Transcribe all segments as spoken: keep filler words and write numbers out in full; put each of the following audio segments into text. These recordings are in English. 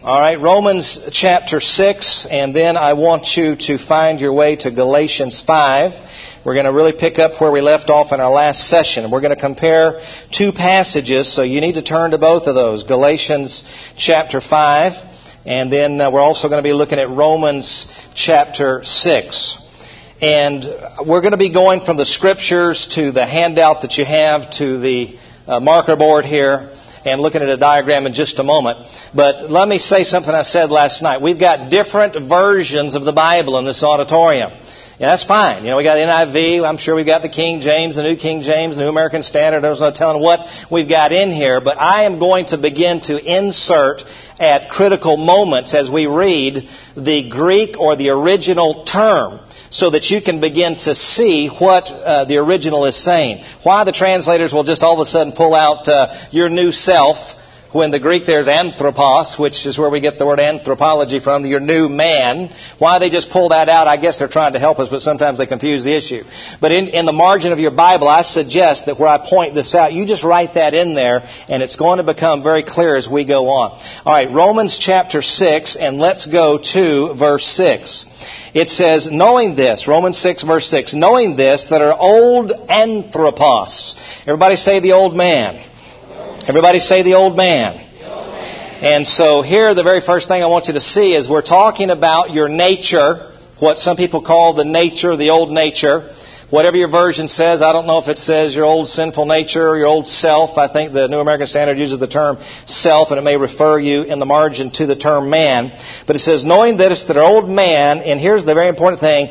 All right, Romans chapter six, and then I want you to find your way to Galatians five. We're going to really pick up where we left off in our last session. We're going to compare two passages, so you need to turn to both of those. Galatians chapter five, and then uh, we're also going to be looking at Romans chapter six. And we're going to be going from the Scriptures to the handout that you have to the uh, marker board here, and looking at a diagram in just a moment. But let me say something I said last night. We've got different versions of the Bible in this auditorium. Yeah, that's fine. You know, we got the N I V. I'm sure we've got the King James, the New King James, the New American Standard. There's no telling what we've got in here. But I am going to begin to insert at critical moments as we read the Greek or the original term, so that you can begin to see what uh, the original is saying. Why the translators will just all of a sudden pull out uh, your new self, when the Greek there's anthropos, which is where we get the word anthropology from, your new man. Why they just pull that out, I guess they're trying to help us, but sometimes they confuse the issue. But in, in the margin of your Bible, I suggest that where I point this out, you just write that in there, and it's going to become very clear as we go on. All right, Romans chapter six, and let's go to verse six. It says, knowing this, Romans six verse six, knowing this, that our old anthropos. Everybody say the old man. Everybody say the old man. The old man. And so here, the very first thing I want you to see is we're talking about your nature, what some people call the nature, the old nature. Whatever your version says, I don't know if it says your old sinful nature or your old self. I think the New American Standard uses the term self, and it may refer you in the margin to the term man. But it says, knowing this, that our old man, and here's the very important thing,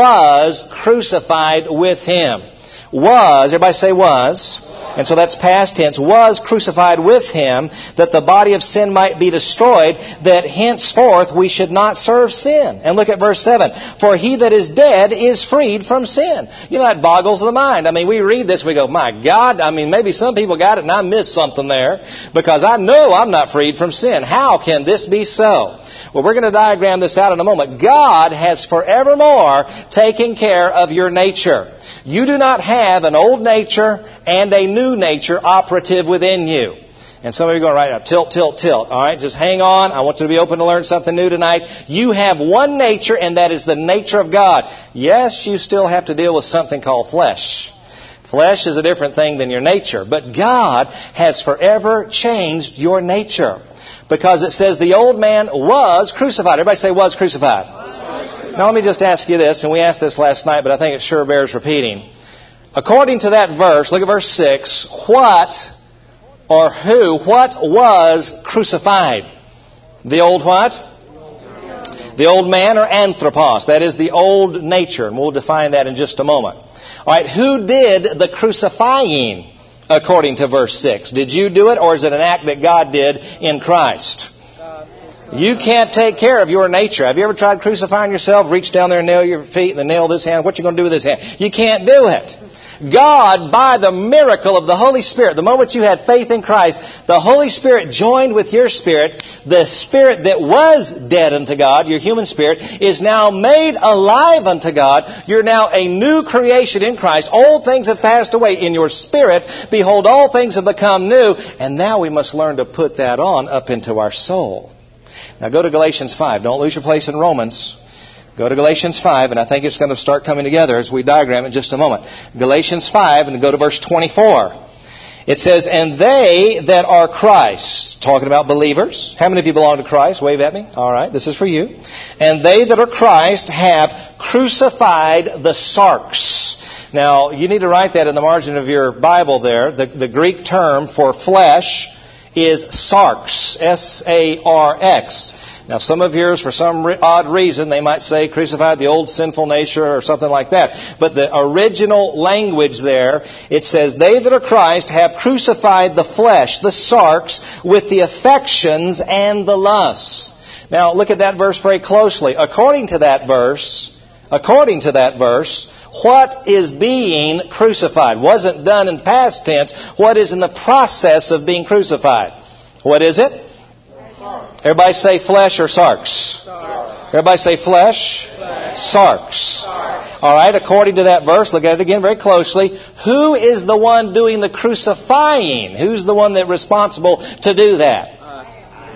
was crucified with him. Was, everybody say was. And so that's past tense, was crucified with him, that the body of sin might be destroyed, that henceforth we should not serve sin. And look at verse seven. For he that is dead is freed from sin. You know, that boggles the mind. I mean, we read this, we go, my God, I mean, maybe some people got it and I missed something there, because I know I'm not freed from sin. How can this be so? Well, we're going to diagram this out in a moment. God has forevermore taken care of your nature. You do not have an old nature and a new nature operative within you. And some of you are going right now, tilt, tilt, tilt. All right, just hang on. I want you to be open to learn something new tonight. You have one nature, and that is the nature of God. Yes, you still have to deal with something called flesh. Flesh is a different thing than your nature. But God has forever changed your nature. Because it says the old man was crucified. Everybody say was crucified. Now let me just ask you this, and we asked this last night, but I think it sure bears repeating. According to that verse, look at verse six, what or who, what was crucified? The old what? The old man or anthropos. That is the old nature, and we'll define that in just a moment. All right, who did the crucifying according to verse six? Did you do it, or is it an act that God did in Christ? You can't take care of your nature. Have you ever tried crucifying yourself? Reach down there and nail your feet and then nail this hand. What you going to do with this hand? You can't do it. God, by the miracle of the Holy Spirit, the moment you had faith in Christ, the Holy Spirit joined with your spirit. The spirit that was dead unto God, your human spirit, is now made alive unto God. You're now a new creation in Christ. Old things have passed away in your spirit. Behold, all things have become new. And now we must learn to put that on up into our soul. Now go to Galatians five. Don't lose your place in Romans. Go to Galatians five, and I think it's going to start coming together as we diagram in just a moment. Galatians five, and go to verse twenty-four. It says, and they that are Christ's, talking about believers. How many of you belong to Christ? Wave at me. All right, this is for you. And they that are Christ have crucified the sarx. Now, you need to write that in the margin of your Bible there. The, the Greek term for flesh is sarx, S A R X. Now, some of yours, for some odd reason, they might say crucified the old sinful nature or something like that. But the original language there, it says, they that are Christ have crucified the flesh, the sarx, with the affections and the lusts. Now, look at that verse very closely. According to that verse, according to that verse, what is being crucified? Wasn't done in past tense. What is in the process of being crucified? What is it? Everybody say flesh or sarx? Sarx. Everybody say flesh? Flesh. Sarx. Sarx. All right, according to that verse, look at it again very closely. Who is the one doing the crucifying? Who's the one that's responsible to do that?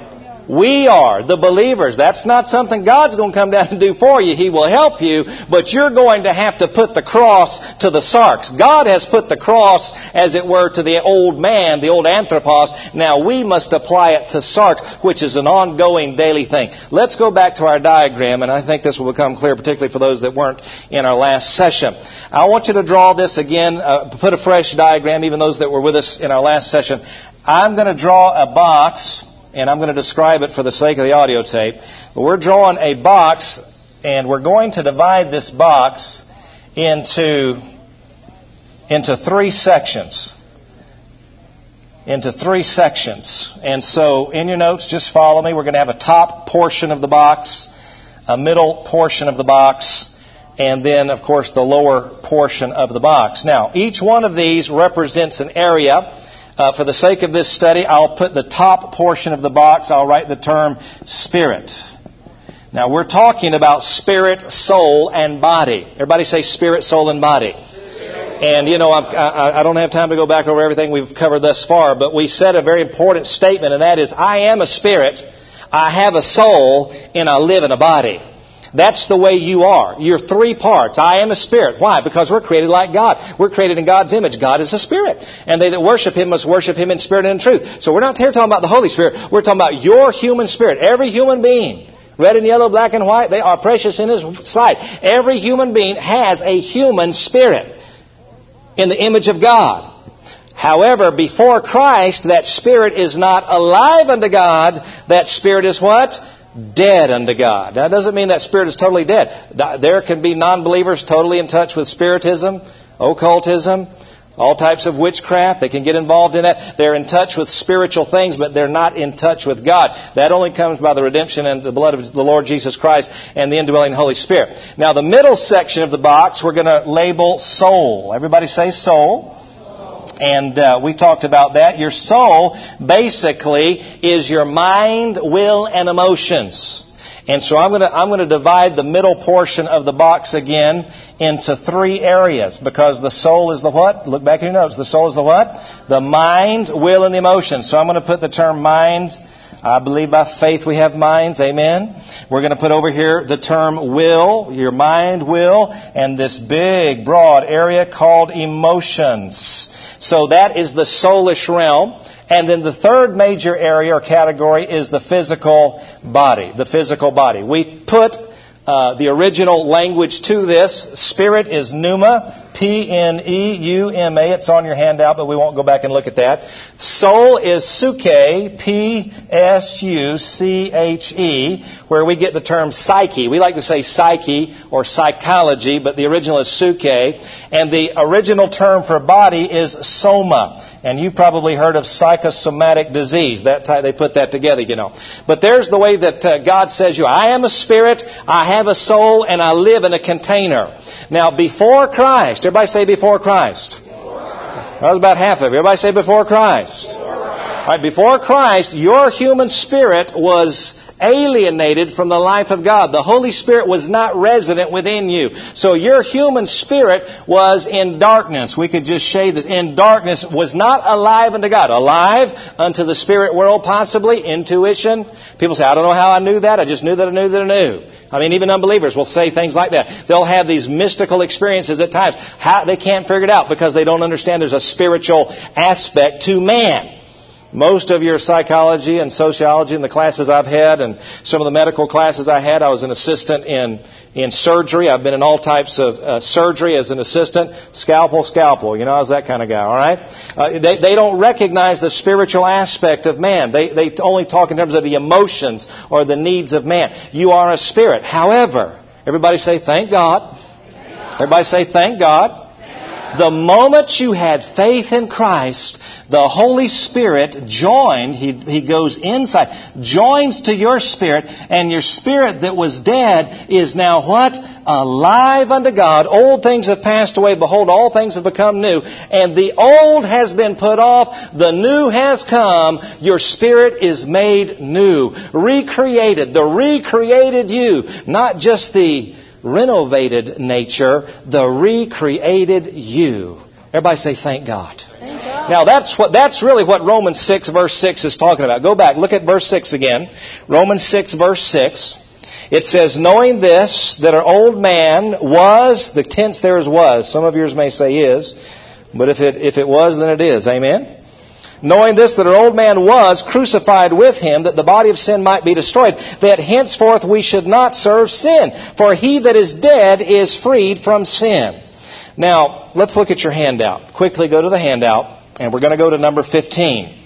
We are, the believers. That's not something God's going to come down and do for you. He will help you, but you're going to have to put the cross to the sarx. God has put the cross, as it were, to the old man, the old anthropos. Now we must apply it to sarx, which is an ongoing daily thing. Let's go back to our diagram, and I think this will become clear, particularly for those that weren't in our last session. I want you to draw this again, uh, put a fresh diagram, even those that were with us in our last session. I'm going to draw a box, and I'm going to describe it for the sake of the audio tape. But we're drawing a box, and we're going to divide this box into, into three sections. Into three sections. And so, in your notes, just follow me. We're going to have a top portion of the box, a middle portion of the box, and then, of course, the lower portion of the box. Now, each one of these represents an area. Uh, for the sake of this study, I'll put the top portion of the box, I'll write the term spirit. Now, we're talking about spirit, soul, and body. Everybody say spirit, soul, and body. And, you know, I'm, I, I don't have time to go back over everything we've covered thus far, but we said a very important statement, and that is, I am a spirit, I have a soul, and I live in a body. That's the way you are. You're three parts. I am a spirit. Why? Because we're created like God. We're created in God's image. God is a spirit. And they that worship Him must worship Him in spirit and in truth. So we're not here talking about the Holy Spirit. We're talking about your human spirit. Every human being, red and yellow, black and white, they are precious in His sight. Every human being has a human spirit in the image of God. However, before Christ, that spirit is not alive unto God. That spirit is what? Dead unto God. That doesn't mean that spirit is totally dead. There can be non-believers totally in touch with spiritism, occultism, all types of witchcraft. They can get involved in that. They're in touch with spiritual things, but they're not in touch with God. That only comes by the redemption and the blood of the Lord Jesus Christ and the indwelling Holy Spirit. Now, the middle section of the box, we're going to label soul. Everybody say soul. And uh, we talked about that. Your soul basically is your mind, will, and emotions. And so I'm going to I'm going to divide the middle portion of the box again into three areas, because the soul is the what? Look back in your notes. The soul is the what? The mind, will, and the emotions. So I'm going to put the term mind. I believe by faith we have minds. Amen. We're going to put over here the term will, your mind, will, and this big, broad area called emotions. So that is the soulish realm. And then the third major area or category is the physical body. The physical body. We put uh, the original language to this. Spirit is pneuma, P N E U M A. It's on your handout, but we won't go back and look at that. Soul is psuche, P S U C H E, where we get the term psyche. We like to say psyche or psychology, but the original is psuche. And the original term for body is soma. And you've probably heard of psychosomatic disease. That type, they put that together, you know. But there's the way that uh, God says you. I am a spirit, I have a soul, and I live in a container. Now, before Christ, everybody say before Christ. Before Christ. That was about half of it. Everybody say before Christ. Before Christ. All right, before Christ, your human spirit was alienated from the life of God. The Holy Spirit was not resident within you. So your human spirit was in darkness. We could just shade this. In darkness, was not alive unto God. Alive unto the spirit world, possibly. Intuition. People say, I don't know how I knew that. I just knew that I knew that I knew. I mean, even unbelievers will say things like that. They'll have these mystical experiences at times. How, they can't figure it out because they don't understand there's a spiritual aspect to man. Most of your psychology and sociology in the classes I've had and some of the medical classes I had, I was an assistant in, in surgery. I've been in all types of uh, surgery as an assistant. Scalpel, scalpel. You know, I was that kind of guy, all right? Uh, they, they don't recognize the spiritual aspect of man. They, they only talk in terms of the emotions or the needs of man. You are a spirit. However, everybody say, thank God. Everybody say, thank God. The moment you had faith in Christ, the Holy Spirit joined, he, he goes inside, joins to your spirit, and your spirit that was dead is now what? Alive unto God. Old things have passed away. Behold, all things have become new. And the old has been put off. The new has come. Your spirit is made new. Recreated. The recreated you. Not just the renovated nature, the recreated you. Everybody say, thank God. Thank God. Now that's what, that's really what Romans six verse six is talking about. Go back, look at verse six again. Romans six verse six. It says, knowing this, that our old man was, the tense there is was. Some of yours may say is, but if it, if it was, then it is. Amen? Knowing this, that our old man was crucified with him, that the body of sin might be destroyed, that henceforth we should not serve sin. For he that is dead is freed from sin. Now, let's look at your handout. Quickly go to the handout. And we're going to go to number fifteen.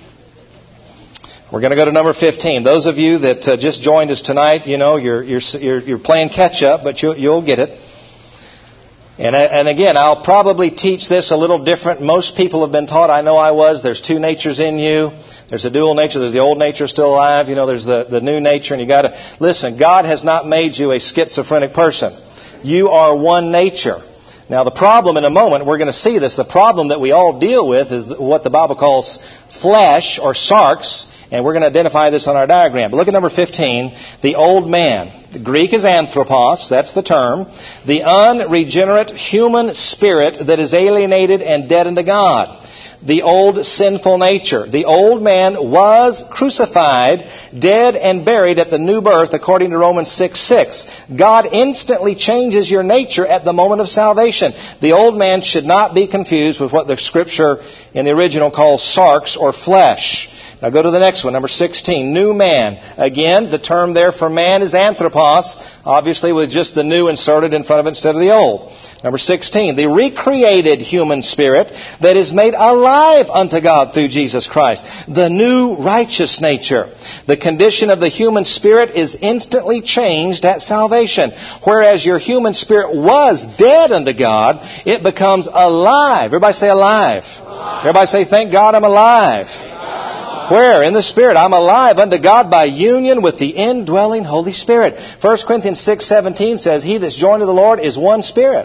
We're going to go to number fifteen. Those of you that uh, just joined us tonight, you know, you're you're you're, you're playing catch up, but you'll, you'll get it. And and again, I'll probably teach this a little different. Most people have been taught. I know I was. There's two natures in you. There's a dual nature. There's the old nature still alive. You know, there's the the new nature, and you got to listen. God has not made you a schizophrenic person. You are one nature. Now, the problem in a moment, we're going to see this, the problem that we all deal with is what the Bible calls flesh or sarx, and we're going to identify this on our diagram. But look at number fifteen, the old man. The Greek is anthropos, that's the term. The unregenerate human spirit that is alienated and dead unto God. The old sinful nature. The old man was crucified, dead and buried at the new birth, according to Romans six six. God instantly changes your nature at the moment of salvation. The old man should not be confused with what the Scripture in the original calls sarx or flesh. Now go to the next one, number sixteen, new man. Again, the term there for man is anthropos, obviously with just the new inserted in front of it instead of the old. Number sixteen, the recreated human spirit that is made alive unto God through Jesus Christ. The new righteous nature. The condition of the human spirit is instantly changed at salvation. Whereas your human spirit was dead unto God, it becomes alive. Everybody say alive. alive. Everybody say, thank God I'm alive. Where? In the Spirit. I'm alive unto God by union with the indwelling Holy Spirit. First Corinthians six seventeen says, he that's joined to the Lord is one Spirit.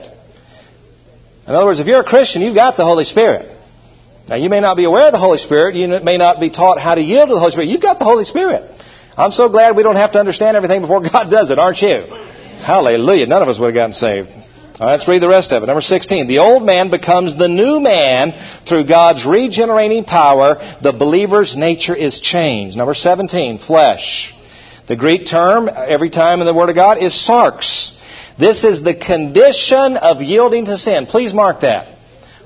In other words, if you're a Christian, you've got the Holy Spirit. Now, you may not be aware of the Holy Spirit. You may not be taught how to yield to the Holy Spirit. You've got the Holy Spirit. I'm so glad we don't have to understand everything before God does it, aren't you? Hallelujah. None of us would have gotten saved. All right, let's read the rest of it. Number sixteen. The old man becomes the new man through God's regenerating power. The believer's nature is changed. Number seventeen. Flesh. The Greek term, every time in the Word of God, is sarx. This is the condition of yielding to sin. Please mark that.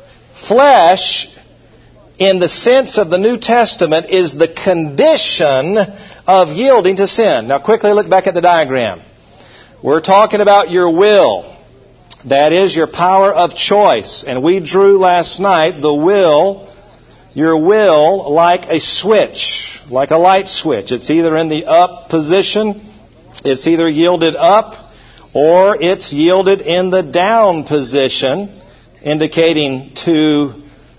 Flesh, in the sense of the New Testament, is the condition of yielding to sin. Now quickly look back at the diagram. We're talking about your will. That is your power of choice. And we drew last night the will, your will, like a switch, like a light switch. It's either in the up position, it's either yielded up, or it's yielded in the down position, indicating to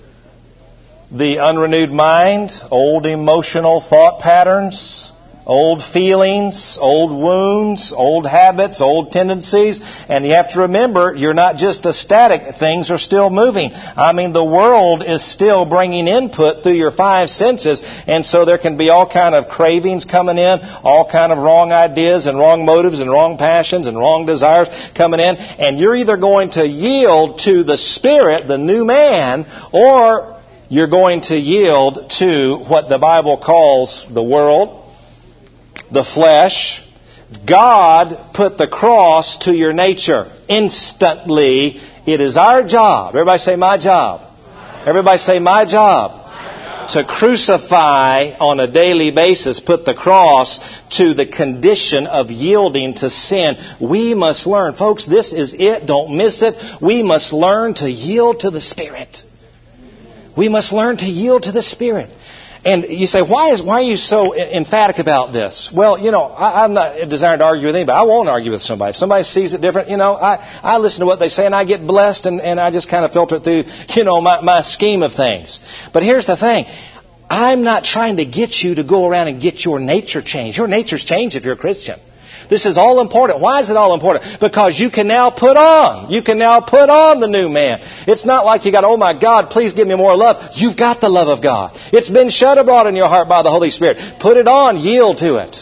the unrenewed mind, old emotional thought patterns, old feelings, old wounds, old habits, old tendencies. And you have to remember, you're not just a static. Things are still moving. I mean, the world is still bringing input through your five senses. And so there can be all kind of cravings coming in, all kind of wrong ideas and wrong motives and wrong passions and wrong desires coming in. And you're either going to yield to the Spirit, the new man, or you're going to yield to what the Bible calls the world, the flesh. God put the cross to your nature instantly. It is our job. Everybody say my job. Everybody say my job. My job. To crucify on a daily basis, put the cross to the condition of yielding to sin. We must learn. Folks, this is it. Don't miss it. We must learn to yield to the Spirit. We must learn to yield to the Spirit. And you say, why is why are you so emphatic about this? Well, you know, I, I'm not desiring to argue with anybody. I won't argue with somebody. If somebody sees it different, you know, I, I listen to what they say and I get blessed and, and I just kind of filter it through, you know, my, my scheme of things. But here's the thing. I'm not trying to get you to go around and get your nature changed. Your nature's changed if you're a Christian. This is all important. Why is it all important? Because you can now put on. You can now put on the new man. It's not like you got, oh my God, please give me more love. You've got the love of God. It's been shed abroad in your heart by the Holy Spirit. Put it on. Yield to it.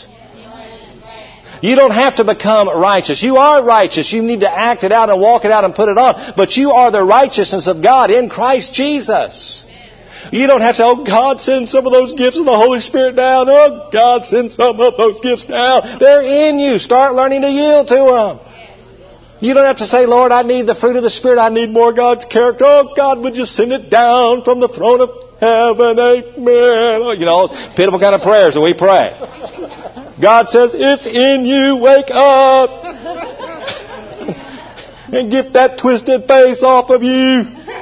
You don't have to become righteous. You are righteous. You need to act it out and walk it out and put it on. But you are the righteousness of God in Christ Jesus. You don't have to say, oh, God, send some of those gifts of the Holy Spirit down. Oh, God, send some of those gifts down. They're in you. Start learning to yield to them. You don't have to say, Lord, I need the fruit of the Spirit. I need more God's character. Oh, God, would you send it down from the throne of heaven? Amen. Oh, you know, pitiful kind of prayers that we pray. God says, it's in you. Wake up. And get that twisted face off of you.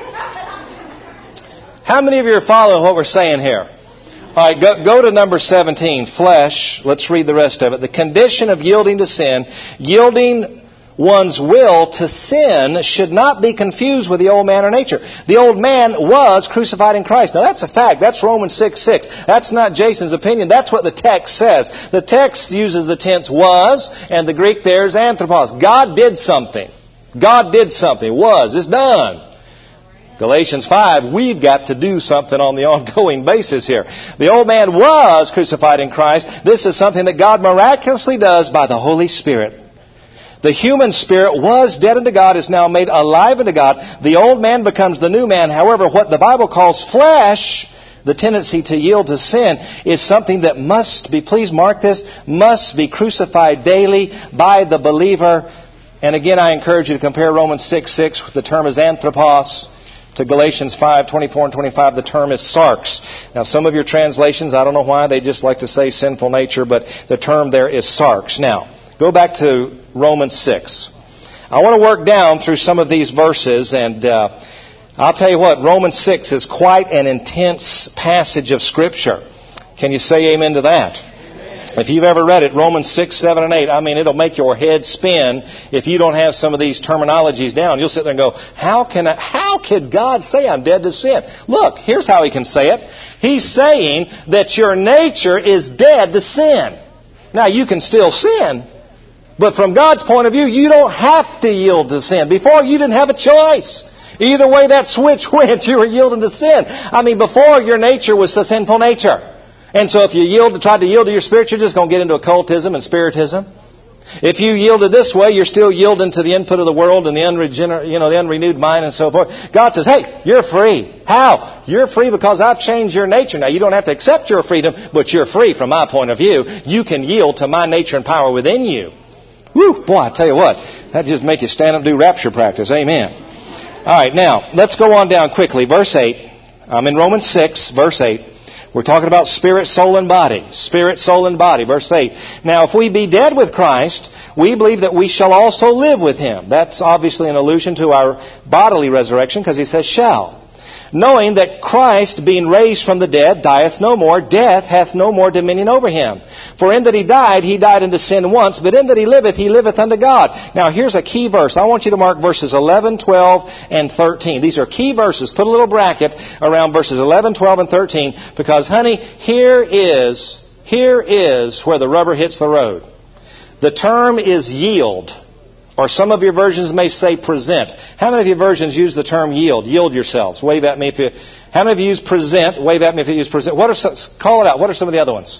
How many of you are following what we're saying here? All right, go, go to number seventeen, flesh. Let's read the rest of it. The condition of yielding to sin, yielding one's will to sin should not be confused with the old man or nature. The old man was crucified in Christ. Now that's a fact. That's Romans six six. That's not Jason's opinion. That's what the text says. The text uses the tense was, and the Greek there is anthropos. God did something. God did something. Was. It's done. Galatians five, we've got to do something on the ongoing basis here. The old man was crucified in Christ. This is something that God miraculously does by the Holy Spirit. The human spirit was dead unto God, is now made alive unto God. The old man becomes the new man. However, what the Bible calls flesh, the tendency to yield to sin, is something that must be, please mark this, must be crucified daily by the believer. And again, I encourage you to compare Romans six six, the term is anthropos, to Galatians five twenty-four and twenty-five, the term is sarx. Now, some of your translations, I don't know why, they just like to say sinful nature, but the term there is sarx. Now, go back to Romans six. I want to work down through some of these verses, and uh, I'll tell you what, Romans six is quite an intense passage of Scripture. Can you say amen to that? Amen. If you've ever read it, Romans six, seven, and eight, I mean, it'll make your head spin if you don't have some of these terminologies down. You'll sit there and go, how can I, how could God say I'm dead to sin? Look, here's how He can say it. He's saying that your nature is dead to sin. Now, you can still sin, but from God's point of view, you don't have to yield to sin. Before, you didn't have a choice. Either way that switch went, you were yielding to sin. I mean, before, your nature was the sinful nature. And so if you yield to, try to yield to your spirit, you're just going to get into occultism and spiritism. If you yielded this way, you're still yielding to the input of the world and the unregenerate, you know, the unrenewed mind and so forth. God says, hey, you're free. How? You're free because I've changed your nature. Now, you don't have to accept your freedom, but you're free from my point of view. You can yield to my nature and power within you. Woo, boy, I tell you what, that just make you stand up and do rapture practice. Amen. All right, now, let's go on down quickly. Verse eight. I'm in Romans six, verse eight. We're talking about spirit, soul, and body. Spirit, soul, and body. Verse eight. Now, if we be dead with Christ, we believe that we shall also live with Him. That's obviously an allusion to our bodily resurrection, because he says shall. Knowing that Christ, being raised from the dead, dieth no more, death hath no more dominion over Him. For in that He died, He died unto sin once, but in that He liveth, He liveth unto God. Now here's a key verse. I want you to mark verses eleven, twelve, and thirteen. These are key verses. Put a little bracket around verses eleven, twelve, and thirteen, because, honey, here is, here is where the rubber hits the road. The term is yield. Or some of your versions may say present. How many of your versions use the term yield? Yield yourselves. Wave at me if you... How many of you use present? Wave at me if you use present. What are some, call it out. What are some of the other ones?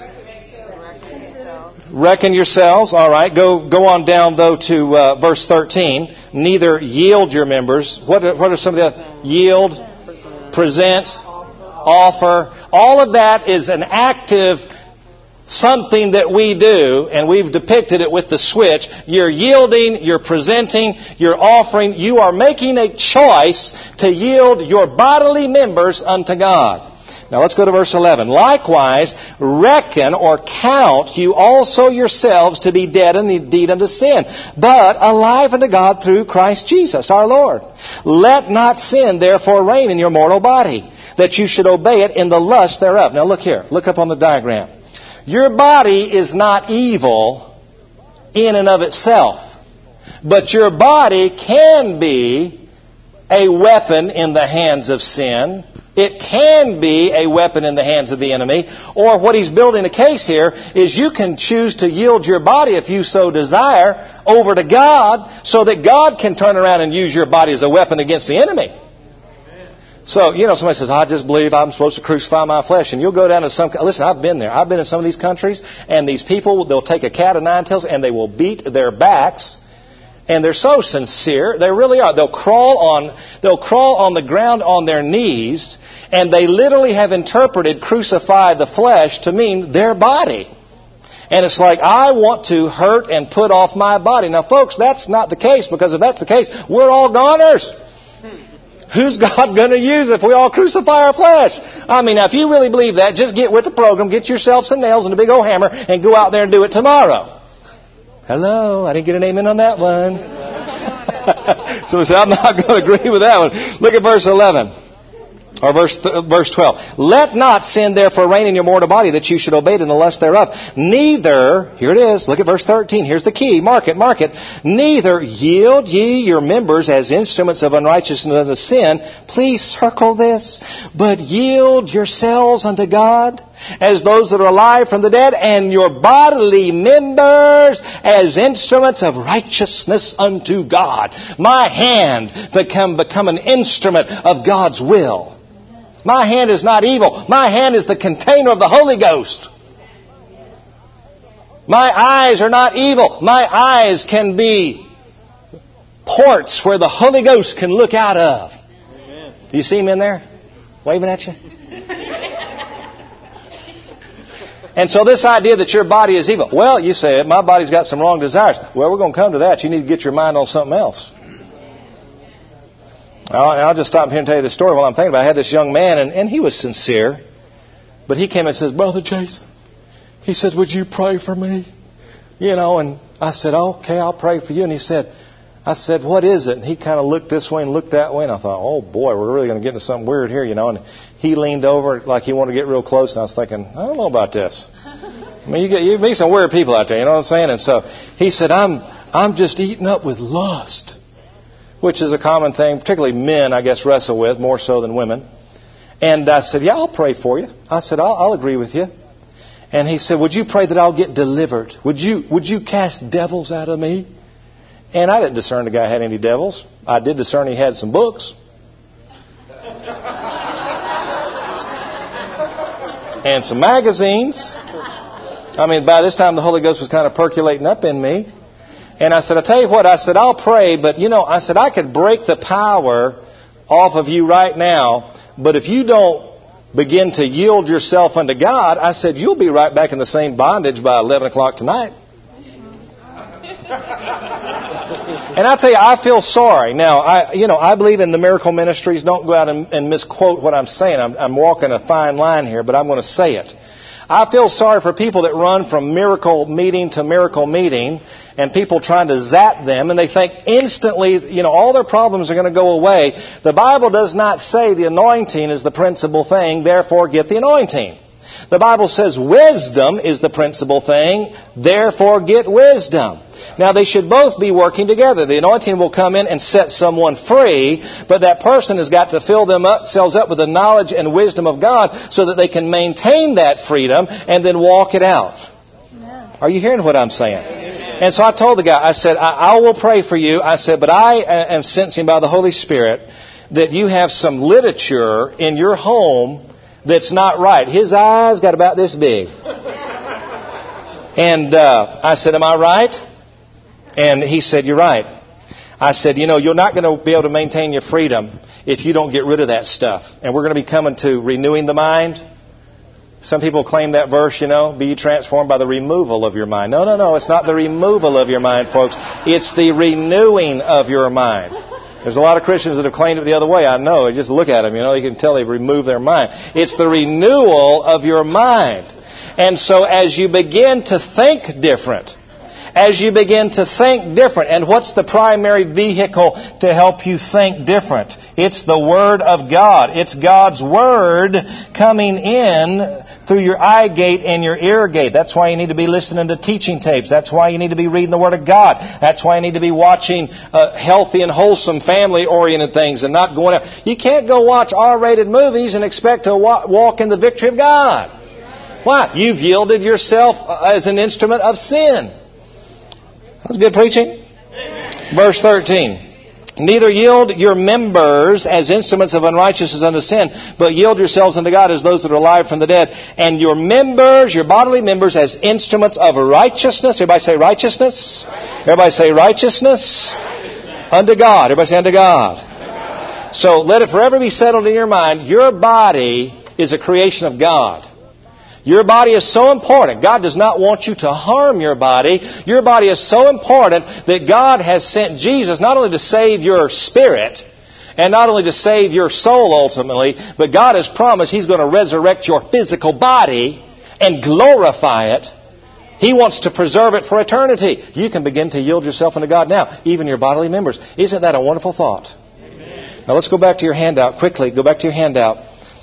Reckon yourselves. All right. Go go on down, though, to uh, verse thirteen. Neither yield your members. What are, what are some of the other? Yield, present, offer. All of that is an active something that we do, and we've depicted it with the switch. You're yielding, you're presenting, you're offering. You are making a choice to yield your bodily members unto God. Now let's go to verse eleven. Likewise, reckon or count you also yourselves to be dead indeed unto sin, but alive unto God through Christ Jesus our Lord. Let not sin therefore reign in your mortal body, that you should obey it in the lust thereof. Now look here. Look up on the diagram. Your body is not evil in and of itself. But your body can be a weapon in the hands of sin. It can be a weapon in the hands of the enemy. Or what he's building a case here is you can choose to yield your body, if you so desire, over to God, so that God can turn around and use your body as a weapon against the enemy. So, you know, somebody says, I just believe I'm supposed to crucify my flesh. And you'll go down to some... Listen, I've been there. I've been in some of these countries, and these people, they'll take a cat of nine tails, and they will beat their backs And they're so sincere. They really are. They'll crawl on, they'll crawl on the ground on their knees, and they literally have interpreted crucify the flesh to mean their body. And it's like, I want to hurt and put off my body. Now, folks, that's not the case, because if that's the case, we're all goners. Who's God going to use if we all crucify our flesh? I mean, now, if you really believe that, just get with the program, get yourself some nails and a big old hammer, and go out there and do it tomorrow. Hello, I didn't get an amen on that one. So we say, I'm not going to agree with that one. Look at verse eleven. Or verse th- verse twelve. Let not sin therefore reign in your mortal body, that you should obey it in the lust thereof. Neither, here it is, look at verse thirteen. Here's the key. Mark it, mark it. Neither yield ye your members as instruments of unrighteousness unto sin. Please circle this. But yield yourselves unto God as those that are alive from the dead, and your bodily members as instruments of righteousness unto God. My hand become, become an instrument of God's will. My hand is not evil. My hand is the container of the Holy Ghost. My eyes are not evil. My eyes can be ports where the Holy Ghost can look out of. Do you see him in there? Waving at you? And so this idea that your body is evil. Well, you say, my body's got some wrong desires. Well, we're going to come to that. You need to get your mind on something else. I'll, I'll just stop here and tell you the story while I'm thinking about it. I had this young man, and, and he was sincere. But he came and says, Brother Jason, he says, would you pray for me? You know, and I said, okay, I'll pray for you. And he said, I said, what is it? And he kind of looked this way and looked that way. And I thought, oh, boy, we're really going to get into something weird here, you know. And he leaned over like he wanted to get real close. And I was thinking, I don't know about this. I mean, you get you meet some weird people out there, you know what I'm saying? And so he said, I'm I'm just eaten up with lust, which is a common thing, particularly men, I guess, wrestle with, more so than women. And I said, yeah, I'll pray for you. I said, I'll, I'll agree with you. And he said, would you pray that I'll get delivered? Would you would you cast devils out of me? And I didn't discern the guy had any devils. I did discern he had some books. And some magazines. I mean, by this time the Holy Ghost was kind of percolating up in me. And I said, I'll tell you what, I said, I'll pray, but you know, I said, I could break the power off of you right now, but if you don't begin to yield yourself unto God, I said, you'll be right back in the same bondage by eleven o'clock tonight. And I tell you, I feel sorry. Now, I, you know, I believe in the miracle ministries. Don't go out and, and misquote what I'm saying. I'm, I'm walking a fine line here, but I'm going to say it. I feel sorry for people that run from miracle meeting to miracle meeting, and people trying to zap them, and they think instantly, you know, all their problems are going to go away. The Bible does not say the anointing is the principal thing, therefore get the anointing. The Bible says wisdom is the principal thing, therefore get wisdom. Now, they should both be working together. The anointing will come in and set someone free, but that person has got to fill themselves up with the knowledge and wisdom of God so that they can maintain that freedom and then walk it out. Amen. Are you hearing what I'm saying? Amen. And so I told the guy, I said, I, I will pray for you. I said, but I am sensing by the Holy Spirit that you have some literature in your home that's not right. His eyes got about this big. And uh, I said, am I right? And he said, you're right. I said, you know, you're not going to be able to maintain your freedom if you don't get rid of that stuff. And we're going to be coming to renewing the mind. Some people claim that verse, you know, be transformed by the removal of your mind. No, no, no. It's not the removal of your mind, folks. It's the renewing of your mind. There's a lot of Christians that have claimed it the other way. I know. Just look at them. You know, you can tell they've removed their mind. It's the renewal of your mind. And so as you begin to think different, as you begin to think different. And what's the primary vehicle to help you think different? It's the Word of God. It's God's Word coming in through your eye gate and your ear gate. That's why you need to be listening to teaching tapes. That's why you need to be reading the Word of God. That's why you need to be watching uh, healthy and wholesome family-oriented things and not going out. You can't go watch R-rated movies and expect to wa- walk in the victory of God. Why? You've yielded yourself as an instrument of sin. That's good preaching. Amen. Verse thirteen. Neither yield your members as instruments of unrighteousness unto sin, but yield yourselves unto God as those that are alive from the dead. And your members, your bodily members, as instruments of righteousness. Everybody say righteousness. Everybody say righteousness. Unto God. Everybody say unto God. So let it forever be settled in your mind, your body is a creation of God. Your body is so important. God does not want you to harm your body. Your body is so important that God has sent Jesus not only to save your spirit and not only to save your soul ultimately, but God has promised He's going to resurrect your physical body and glorify it. He wants to preserve it for eternity. You can begin to yield yourself unto God now, even your bodily members. Isn't that a wonderful thought? Amen. Now let's go back to your handout quickly. Go back to your handout.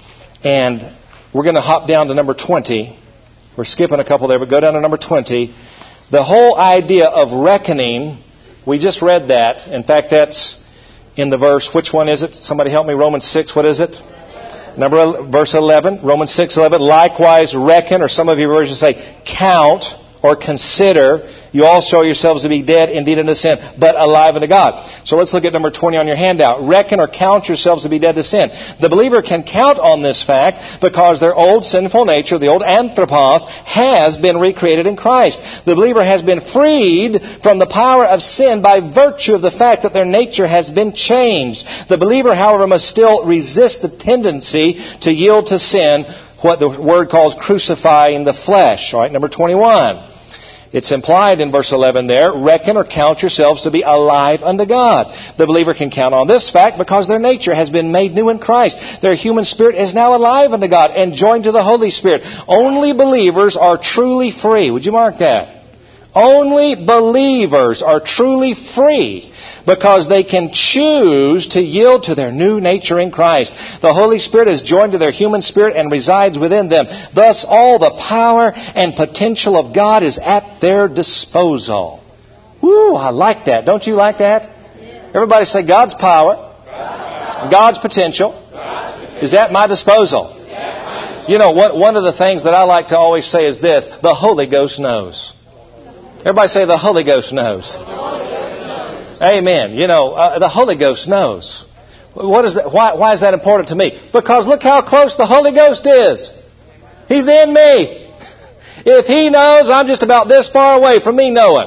And we're going to hop down to number twenty. We're skipping a couple there, but go down to number twenty. The whole idea of reckoning, we just read that. In fact, that's in the verse. Which one is it? Somebody help me. Romans six, what is it? Number verse eleven. Romans six eleven. Likewise reckon, or some of your versions say count or consider. You all show yourselves to be dead indeed unto sin, but alive unto God. So let's look at number twenty on your handout. Reckon or count yourselves to be dead to sin. The believer can count on this fact because their old sinful nature, the old anthropos, has been recreated in Christ. The believer has been freed from the power of sin by virtue of the fact that their nature has been changed. The believer, however, must still resist the tendency to yield to sin, what the word calls crucifying the flesh. All right, number twenty-one. It's implied in verse eleven there, reckon or count yourselves to be alive unto God. The believer can count on this fact because their nature has been made new in Christ. Their human spirit is now alive unto God and joined to the Holy Spirit. Only believers are truly free. Would you mark that? Only believers are truly free because they can choose to yield to their new nature in Christ. The Holy Spirit is joined to their human spirit and resides within them. Thus, all the power and potential of God is at their disposal. Woo, I like that. Don't you like that? Everybody say, God's power, God's potential is at my disposal. You know, what, one of the things that I like to always say is this: the Holy Ghost knows. Everybody say, the Holy Ghost knows. Amen. You know, uh, the Holy Ghost knows. What is that? Why, why is that important to me? Because look how close the Holy Ghost is. He's in me. If He knows, I'm just about this far away from me knowing.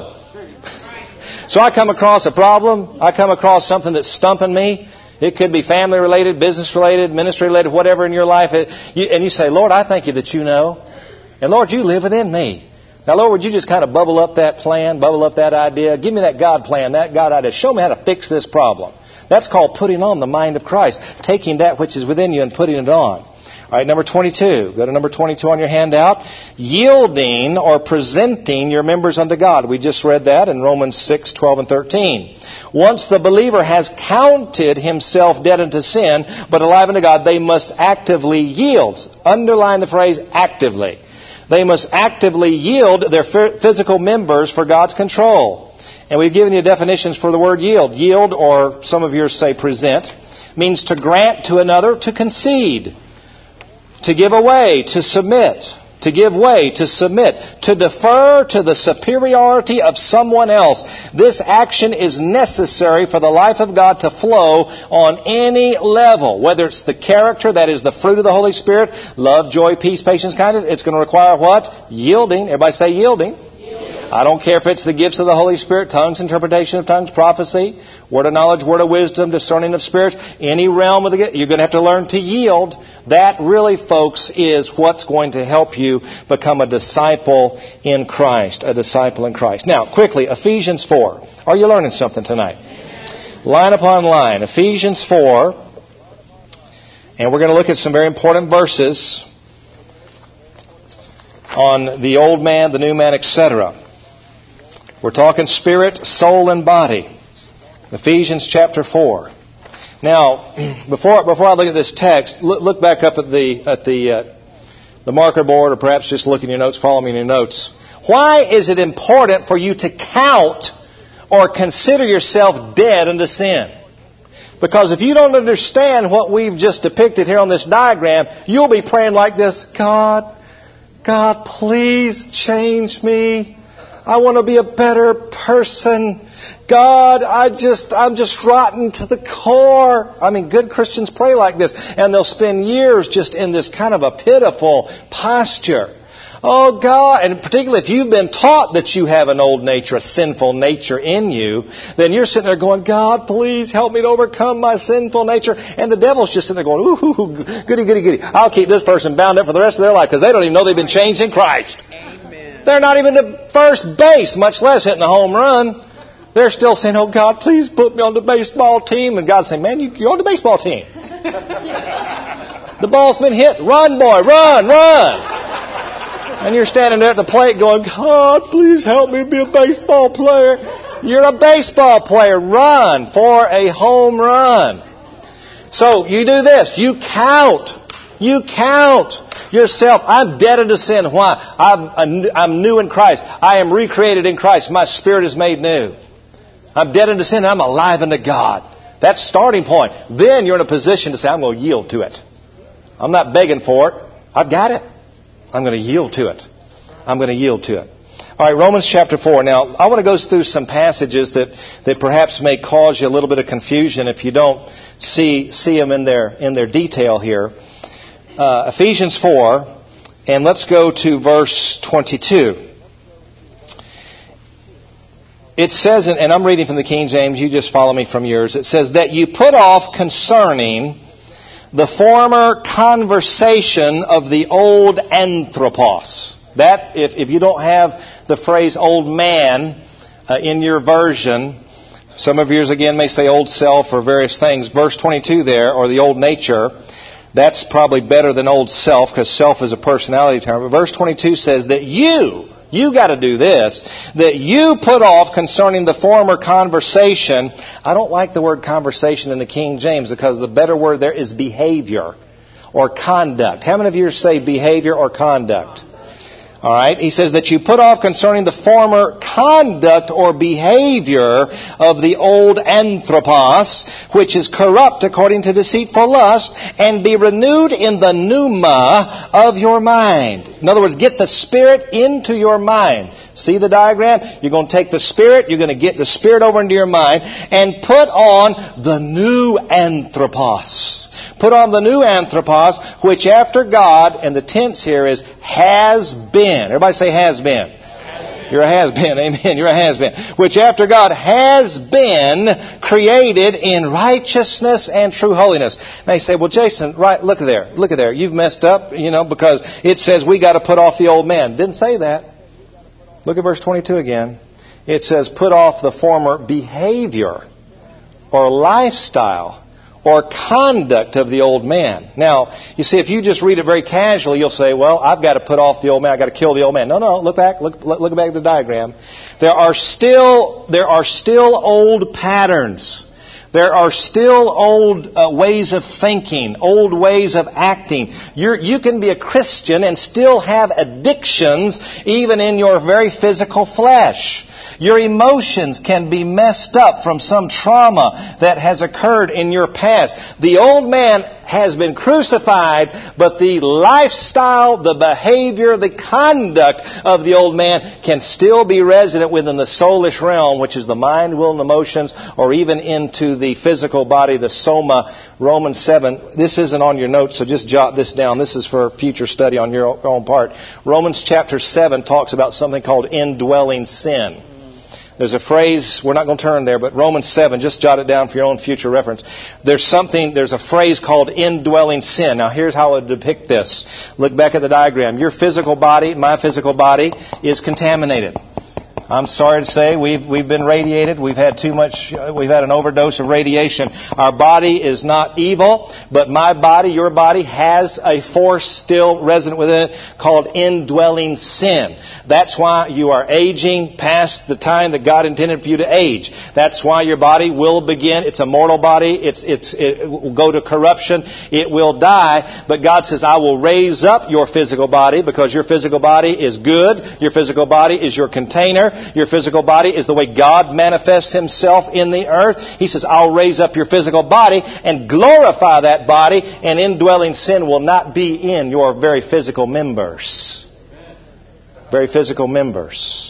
So I come across a problem. I come across something that's stumping me. It could be family related, business related, ministry related, whatever in your life. It, you, and you say, Lord, I thank You that You know. And Lord, You live within me. Now, Lord, would You just kind of bubble up that plan, bubble up that idea? Give me that God plan, that God idea. Show me how to fix this problem. That's called putting on the mind of Christ. Taking that which is within you and putting it on. All right, number twenty-two. Go to number twenty-two on your handout. Yielding or presenting your members unto God. We just read that in Romans six, twelve, and thirteen. Once the believer has counted himself dead unto sin, but alive unto God, they must actively yield. Underline the phrase actively. They must actively yield their physical members for God's control. And we've given you definitions for the word yield. Yield, or some of yours say present, means to grant to another, to concede, to give away, to submit, to give way, to submit, to defer to the superiority of someone else. This action is necessary for the life of God to flow on any level. Whether it's the character, that is the fruit of the Holy Spirit, love, joy, peace, patience, kindness, it's going to require what? Yielding. Everybody say yielding. Yielding. I don't care if it's the gifts of the Holy Spirit, tongues, interpretation of tongues, prophecy, word of knowledge, word of wisdom, discerning of spirits, any realm of the gift, you're going to have to learn to yield. That really, folks, is what's going to help you become a disciple in Christ. A disciple in Christ. Now, quickly, Ephesians four. Are you learning something tonight? Line upon line. Ephesians four. And we're going to look at some very important verses on the old man, the new man, et cetera. We're talking spirit, soul, and body. Ephesians chapter four. Now, before before I look at this text, look, look back up at the at the uh, the marker board, or perhaps just look in your notes, follow me in your notes. Why is it important for you to count or consider yourself dead unto sin? Because if you don't understand what we've just depicted here on this diagram, you'll be praying like this: God, God, please change me. I want to be a better person. God, I just, I'm just rotten to the core. I mean, good Christians pray like this, and they'll spend years just in this kind of a pitiful posture. Oh God, and particularly if you've been taught that you have an old nature, a sinful nature in you, then you're sitting there going, God, please help me to overcome my sinful nature. And the devil's just sitting there going, ooh, ooh, ooh, goody, goody, goody. I'll keep this person bound up for the rest of their life because they don't even know they've been changed in Christ. Amen. They're not even to first base, much less hitting a home run. They're still saying, oh God, please put me on the baseball team. And God's saying, man, you, you're on the baseball team. The ball's been hit. Run, boy, run, run. And you're standing there at the plate going, God, please help me be a baseball player. You're a baseball player. Run for a home run. So you do this. You count. You count yourself. I'm dead unto sin. Why? I'm, I'm new in Christ. I am recreated in Christ. My spirit is made new. I'm dead unto sin. I'm alive unto God. That's the starting point. Then you're in a position to say, I'm going to yield to it. I'm not begging for it. I've got it. I'm going to yield to it. I'm going to yield to it. All right, Romans chapter four. Now, I want to go through some passages that, that perhaps may cause you a little bit of confusion if you don't see see them in their in their detail here. Uh, Ephesians four, and let's go to verse twenty-two. It says, and I'm reading from the King James, you just follow me from yours. It says, that you put off concerning the former conversation of the old anthropos. That, if, if you don't have the phrase old man uh, in your version, some of yours again may say old self or various things. Verse twenty-two there, or the old nature, that's probably better than old self because self is a personality term. But verse twenty-two says that you, you got to do this, that you put off concerning the former conversation. I don't like the word conversation in the King James because the better word there is behavior or conduct. How many of you say behavior or conduct? All right. He says that you put off concerning the former conduct or behavior of the old anthropos, which is corrupt according to deceitful lust, and be renewed in the pneuma of your mind. In other words, get the Spirit into your mind. See the diagram? You're going to take the Spirit, you're going to get the Spirit over into your mind, and put on the new anthropos. Put on the new anthropos, which after God, and the tense here is has been. Everybody say has been. You're a has-been. Amen. You're a has-been. Which after God has been created in righteousness and true holiness. Now you say, well, Jason, right, look at there. Look at there. You've messed up, you know, because it says we got to put off the old man. Didn't say that. Look at verse twenty-two again. It says put off the former behavior or lifestyle or conduct of the old man. Now, you see, if you just read it very casually, you'll say, well, I've got to put off the old man. I've got to kill the old man. No, no, look back. Look, look back at the diagram. There are still, there are still old patterns. There are still old uh, ways of thinking, old ways of acting. You're, you can be a Christian and still have addictions even in your very physical flesh. Your emotions can be messed up from some trauma that has occurred in your past. The old man has been crucified, but the lifestyle, the behavior, the conduct of the old man can still be resident within the soulish realm, which is the mind, will, and emotions, or even into the physical body, the soma. Romans seven. This isn't on your notes, so just jot this down. This is for future study on your own part. Romans chapter seven talks about something called indwelling sin. There's a phrase, we're not going to turn there, but Romans seven, just jot it down for your own future reference. There's something, there's a phrase called indwelling sin. Now here's how I would depict this. Look back at the diagram. Your physical body, my physical body, is contaminated. I'm sorry to say we've we've been radiated. We've had too much. We've had an overdose of radiation. Our body is not evil, but my body, your body, has a force still resident within it called indwelling sin. That's why you are aging past the time that God intended for you to age. That's why your body will begin. It's a mortal body. It's it's it will go to corruption. It will die. But God says, I will raise up your physical body because your physical body is good. Your physical body is your container. Your physical body is the way God manifests Himself in the earth. He says, I'll raise up your physical body and glorify that body, and indwelling sin will not be in your very physical members. Very physical members.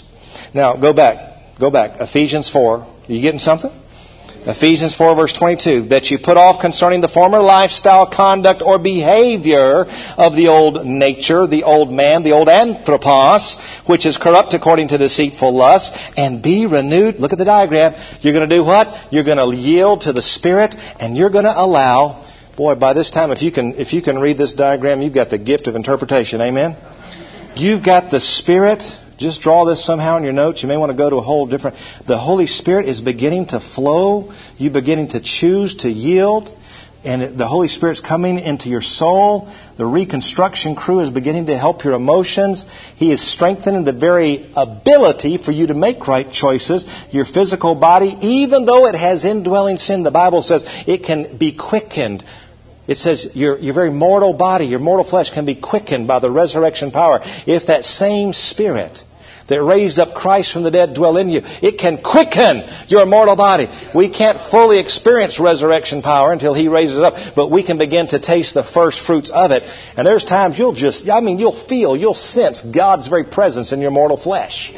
Now, go back. Go back. Ephesians four. Are you getting something? Ephesians four, verse twenty-two. That you put off concerning the former lifestyle, conduct, or behavior of the old nature, the old man, the old anthropos, which is corrupt according to deceitful lust, and be renewed. Look at the diagram. You're going to do what? You're going to yield to the Spirit, and you're going to allow... Boy, by this time, if you can if you can read this diagram, you've got the gift of interpretation. Amen? You've got the Spirit... Just draw this somehow in your notes. You may want to go to a whole different... The Holy Spirit is beginning to flow. You're beginning to choose to yield. And it, the Holy Spirit's coming into your soul. The reconstruction crew is beginning to help your emotions. He is strengthening the very ability for you to make right choices. Your physical body, even though it has indwelling sin, the Bible says it can be quickened. It says your, your very mortal body, your mortal flesh can be quickened by the resurrection power. If that same Spirit that raised up Christ from the dead dwell in you, it can quicken your mortal body. We can't fully experience resurrection power until He raises it up, but we can begin to taste the first fruits of it. And there's times you'll just, I mean, you'll feel, you'll sense God's very presence in your mortal flesh.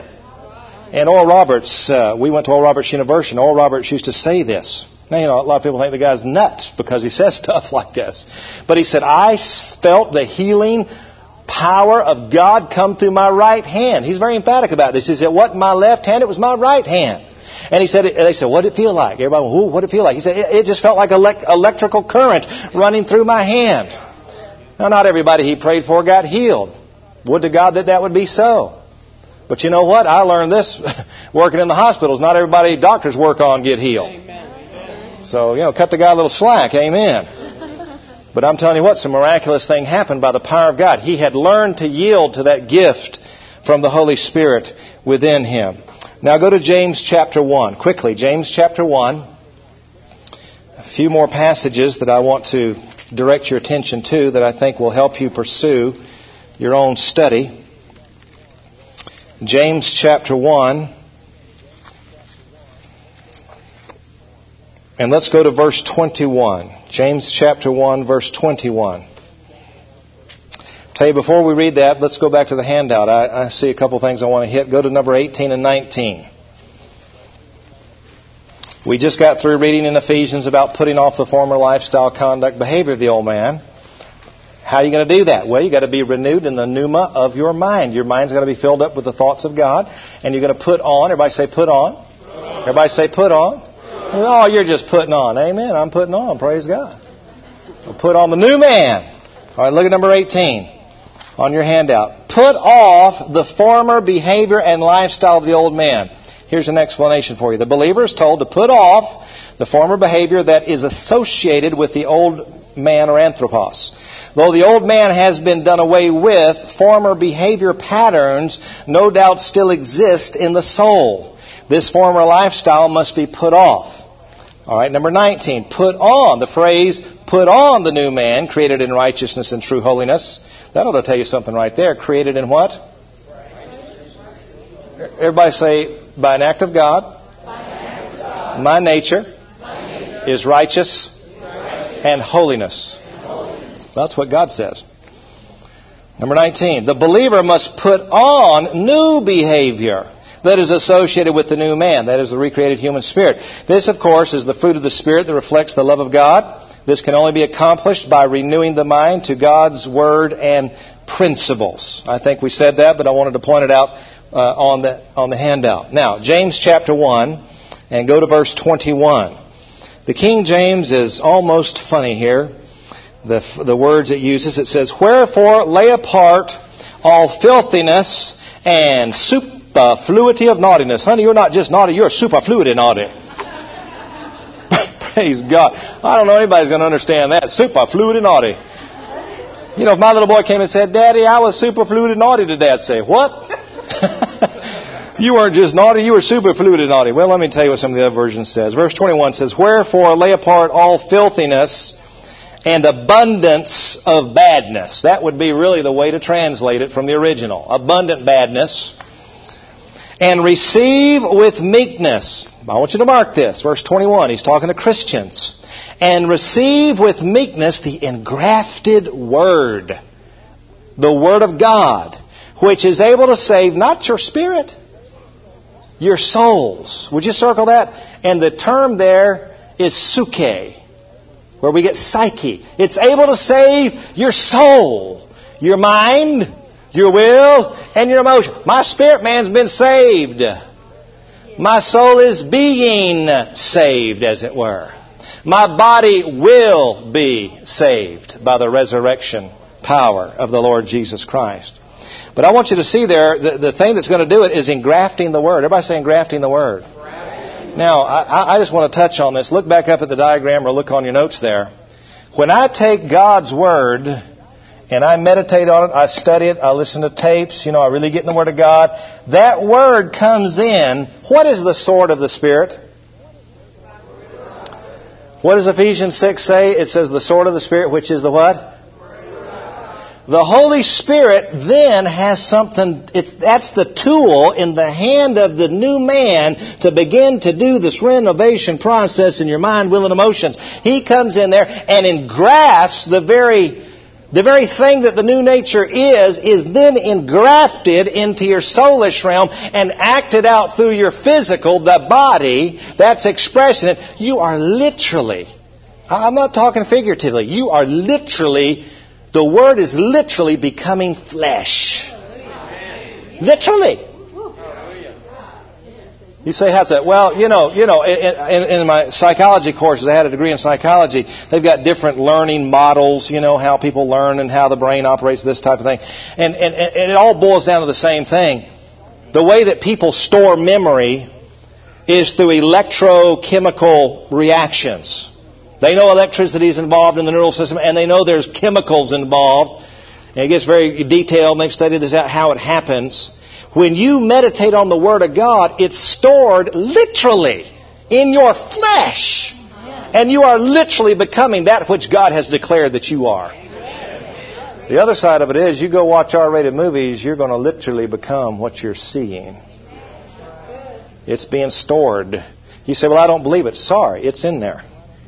And Oral Roberts, uh, we went to Oral Roberts University, and Oral Roberts used to say this. Now, you know, a lot of people think the guy's nuts because he says stuff like this. But he said, I felt the healing power of God come through my right hand. He's very emphatic about this. He said, it wasn't my left hand, it was my right hand. And he said, and they said, what did it feel like? Everybody went, what did it feel like? He said, it, it just felt like elect- electrical current running through my hand. Now, not everybody he prayed for got healed. Would to God that that would be so. But you know what? I learned this working in the hospitals. Not everybody doctors work on get healed. Amen. So, you know, cut the guy a little slack. Amen. But I'm telling you what, some miraculous thing happened by the power of God. He had learned to yield to that gift from the Holy Spirit within him. Now go to James chapter one. Quickly, James chapter one. A few more passages that I want to direct your attention to that I think will help you pursue your own study. James chapter one. And let's go to verse twenty-one. James chapter one, verse twenty-one. I'll tell you, before we read that, let's go back to the handout. I, I see a couple things I want to hit. Go to number eighteen and nineteen. We just got through reading in Ephesians about putting off the former lifestyle, conduct, behavior of the old man. How are you going to do that? Well, you've got to be renewed in the pneuma of your mind. Your mind's got to be filled up with the thoughts of God. And you're going to put on, everybody say put on. Everybody say put on. Oh, you're just putting on. Amen. I'm putting on. Praise God. We'll put on the new man. All right, look at number eighteen on your handout. Put off the former behavior and lifestyle of the old man. Here's an explanation for you. The believer is told to put off the former behavior that is associated with the old man or anthropos. Though the old man has been done away with, former behavior patterns no doubt still exist in the soul. This former lifestyle must be put off. All right, number nineteen. Put on. The phrase, put on the new man, created in righteousness and true holiness. That ought to tell you something right there. Created in what? Everybody say, by an act of God, act of God. My, nature my nature is righteous, is righteous and holiness. And holiness. That's what God says. Number nineteen. The believer must put on new behavior that is associated with the new man. That is the recreated human spirit. This, of course, is the fruit of the Spirit that reflects the love of God. This can only be accomplished by renewing the mind to God's Word and principles. I think we said that, but I wanted to point it out uh, on the on the handout. Now, James chapter one, and go to verse twenty-one. The King James is almost funny here. The, the words it uses, it says, wherefore lay apart all filthiness and super Superfluity of naughtiness. Honey, you're not just naughty, you're superfluity naughty. Praise God. I don't know anybody's going to understand that. Superfluity naughty. You know, if my little boy came and said, Daddy, I was superfluity naughty today, I'd say, what? You weren't just naughty, you were superfluity naughty. Well, let me tell you what some of the other versions says. Verse twenty-one says, wherefore lay apart all filthiness and abundance of badness. That would be really the way to translate it from the original. Abundant badness. And receive with meekness. I want you to mark this. Verse twenty-one. He's talking to Christians. And receive with meekness the engrafted Word. The Word of God. Which is able to save not your spirit. your souls. Would you circle that? And the term there is psyche, where we get psyche. It's able to save your soul, your mind, your will, and your emotion. My spirit man's been saved. My soul is being saved, as it were. My body will be saved by the resurrection power of the Lord Jesus Christ. But I want you to see there, the, the thing that's going to do it is engrafting the Word. Everybody say engrafting the Word. Now, I, I just want to touch on this. Look back up at the diagram or look on your notes there. When I take God's Word and I meditate on it, I study it, I listen to tapes, you know, I really get in the Word of God, that Word comes in. What is the sword of the Spirit? What does Ephesians six say? It says the sword of the Spirit, which is the what? The Holy Spirit then has something, it's, that's the tool in the hand of the new man to begin to do this renovation process in your mind, will, and emotions. He comes in there and engrafts the very, the very thing that the new nature is, is then engrafted into your soulish realm and acted out through your physical, the body, that's expressing it. You are literally, I'm not talking figuratively, you are literally, the Word is literally becoming flesh. Literally. You say, how's that? Well, you know, you know, in, in my psychology courses, I had a degree in psychology. They've got different learning models, you know, how people learn and how the brain operates, this type of thing. And, and, and it all boils down to the same thing. The way that people store memory is through electrochemical reactions. They know electricity is involved in the neural system, and they know there's chemicals involved. And it gets very detailed, and they've studied this out, how it happens. When you meditate on the Word of God, it's stored literally in your flesh. And you are literally becoming that which God has declared that you are. The other side of it is, you go watch R-rated movies, you're going to literally become what you're seeing. It's being stored. You say, well, I don't believe it. Sorry, it's in there.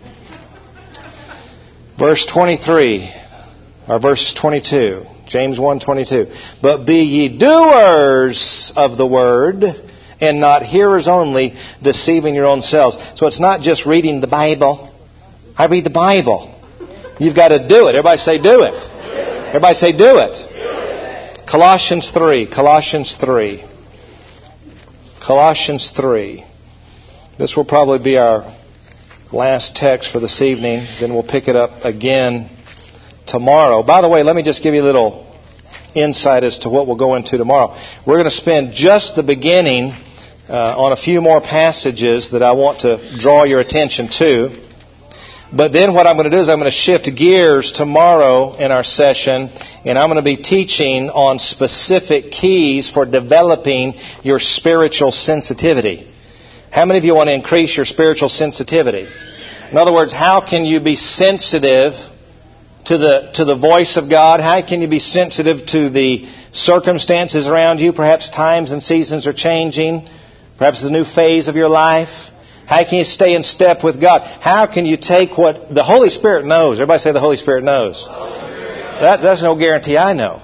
Verse twenty-three, or verse twenty-two, James one twenty-two. But be ye doers of the word, and not hearers only, deceiving your own selves. So it's not just reading the Bible. I read the Bible. You've got to do it. Everybody say do it. Everybody say do it. Colossians three. Colossians three. Colossians three. This will probably be our last text for this evening. Then we'll pick it up again tomorrow. By the way, let me just give you a little insight as to what we'll go into tomorrow. We're going to spend just the beginning uh, on a few more passages that I want to draw your attention to. But then what I'm going to do is I'm going to shift gears tomorrow in our session, and I'm going to be teaching on specific keys for developing your spiritual sensitivity. How many of you want to increase your spiritual sensitivity? In other words, how can you be sensitive to the to the voice of God? How can you be sensitive to the circumstances around you? Perhaps times and seasons are changing. Perhaps it's a new phase of your life. How can you stay in step with God? How can you take what the Holy Spirit knows? Everybody say the Holy Spirit knows. That, that's no guarantee I know.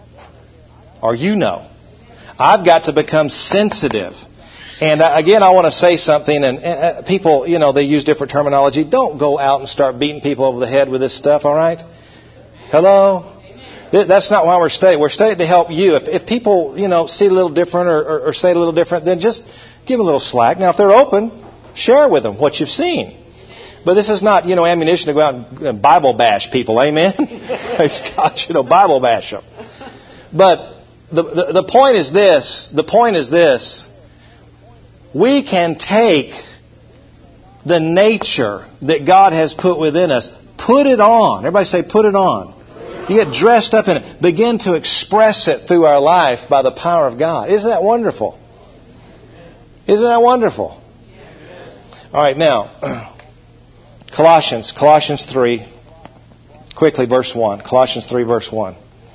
Or you know. I've got to become sensitive. And again, I want to say something, and people, you know, they use different terminology. Don't go out and start beating people over the head with this stuff, all right? Hello? That's not why we're studying. We're studying to help you. If, if people, you know, see it a little different or, or, or say it a little different, then just give them a little slack. Now, if they're open, share with them what you've seen. But this is not, you know, ammunition to go out and Bible bash people, amen? Praise God, you know, Bible bash them. But the, the, the point is this, the point is this. We can take the nature that God has put within us, put it on. Everybody say, put it on. You get dressed up in it. Begin to express it through our life by the power of God. Isn't that wonderful? Isn't that wonderful? All right, now, Colossians, Colossians three, quickly, verse one. Colossians three, verse one.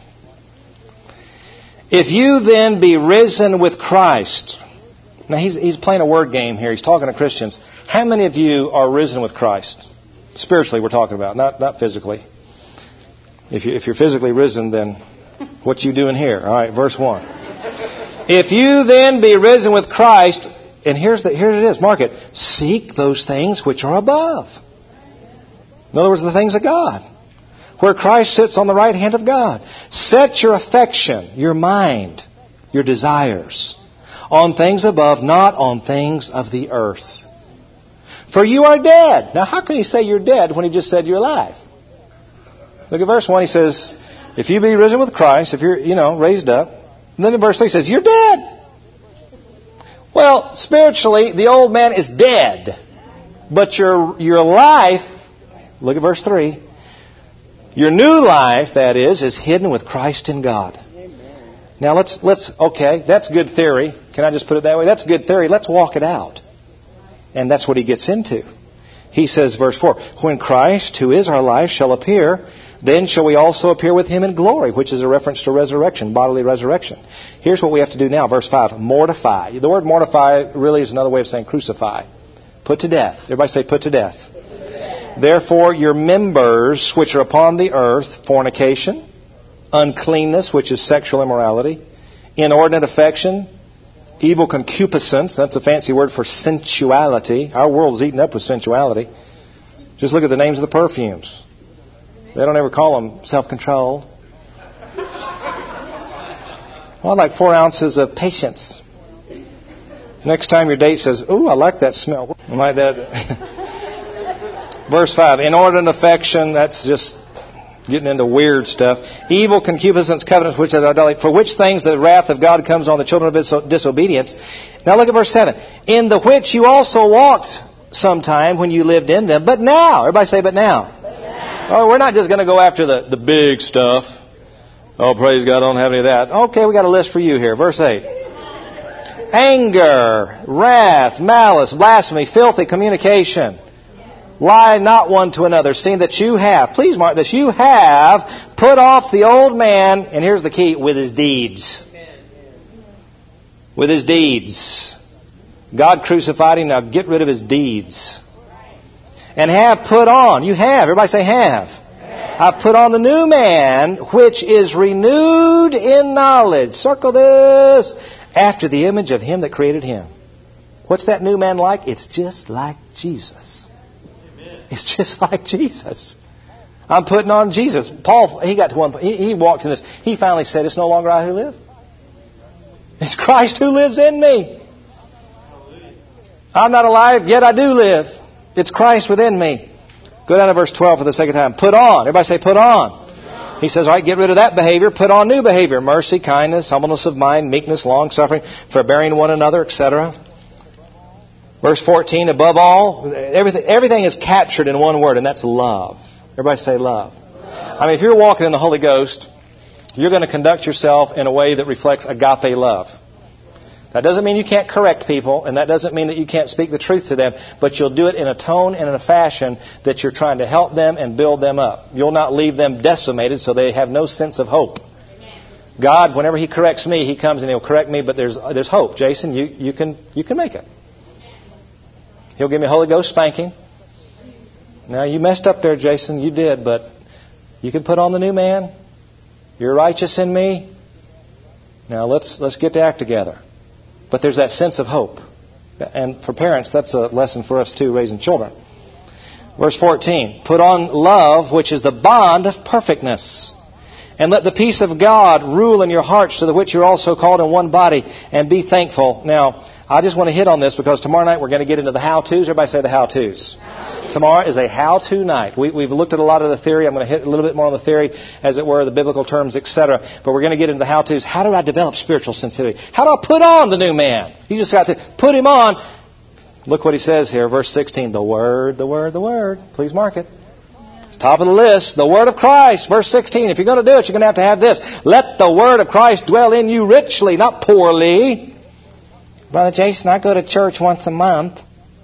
If you then be risen with Christ... Now, he's, he's playing a word game here. He's talking to Christians. How many of you are risen with Christ? Spiritually, we're talking about, not not physically. If, you, if you're physically risen, then what you doing here? All right, verse one. If you then be risen with Christ, and here's the, here it is, mark it. Seek those things which are above. In other words, the things of God. Where Christ sits on the right hand of God. Set your affection, your mind, your desires on things above, not on things of the earth. For you are dead. Now, how can he say you're dead when he just said you're alive? Look at verse one. He says, if you be risen with Christ, if you're, you know, raised up. And then in verse three he says, you're dead. Well, spiritually, the old man is dead. But your, your life, look at verse three. Your new life, that is, is hidden with Christ in God. Now let's, let's, okay, that's good theory. Can I just put it that way? That's good theory. Let's walk it out. And that's what he gets into. He says, verse four, when Christ, who is our life, shall appear, then shall we also appear with him in glory, which is a reference to resurrection, bodily resurrection. Here's what we have to do now, verse five, mortify. The word mortify really is another way of saying crucify. Put to death. Everybody say put to death. Put to death. Therefore your members which are upon the earth, fornication, uncleanness, which is sexual immorality, inordinate affection, evil concupiscence, that's a fancy word for sensuality. Our world's eaten up with sensuality. Just look at the names of the perfumes. They don't ever call them self-controlled. Well, I'd like four ounces of patience. Next time your date says, ooh, I like that smell. Like that. Verse five, inordinate affection, that's just getting into weird stuff. Evil concupiscence, covenants, which is idolatry, for which things the wrath of God comes on the children of disobedience. Now look at verse seven. In the which you also walked sometime when you lived in them. But now, everybody say, but now. But now. Oh, we're not just going to go after the, the big stuff. Oh, praise God, I don't have any of that. Okay, we got a list for you here. Verse eight. Anger, wrath, malice, blasphemy, filthy communication. Lie not one to another, seeing that you have, please mark this, you have put off the old man, and here's the key, with his deeds. With his deeds. God crucified him, now get rid of his deeds. And have put on, you have, everybody say have. I've put on the new man, which is renewed in knowledge. Circle this. After the image of him that created him. What's that new man like? It's just like Jesus. It's just like Jesus. I'm putting on Jesus. Paul, he got to one point. He, he walked in this. He finally said, it's no longer I who live. It's Christ who lives in me. I'm not alive, yet I do live. It's Christ within me. Go down to verse twelve for the second time. Put on. Everybody say put on. He says, all right, get rid of that behavior. Put on new behavior. Mercy, kindness, humbleness of mind, meekness, long-suffering, forbearing one another, et cetera. Verse fourteen, above all, everything, everything is captured in one word, and that's love. Everybody say love. I mean, if you're walking in the Holy Ghost, you're going to conduct yourself in a way that reflects agape love. That doesn't mean you can't correct people, and that doesn't mean that you can't speak the truth to them, but you'll do it in a tone and in a fashion that you're trying to help them and build them up. You'll not leave them decimated so they have no sense of hope. God, whenever He corrects me, He comes and He'll correct me, but there's there's hope. Jason, you, you can you can make it. He'll give me a Holy Ghost spanking. Now, you messed up there, Jason. You did, but you can put on the new man. You're righteous in me. Now, let's let's get to act together. But there's that sense of hope. And for parents, that's a lesson for us too, raising children. Verse fourteen, put on love, which is the bond of perfectness. And let the peace of God rule in your hearts, to the which you're also called in one body, and be thankful. Now, I just want to hit on this because tomorrow night we're going to get into the how-tos. Everybody say the how-tos. How-tos. Tomorrow is a how-to night. We, we've looked at a lot of the theory. I'm going to hit a little bit more on the theory, as it were, the biblical terms, et cetera. But we're going to get into the how-tos. How do I develop spiritual sensitivity? How do I put on the new man? You just got to put him on. Look what he says here, verse sixteen. The Word, the Word, the Word. Please mark it. Top of the list, the Word of Christ. Verse sixteen. If you're going to do it, you're going to have to have this. Let the Word of Christ dwell in you richly, not poorly. Brother Jason, I go to church once a month.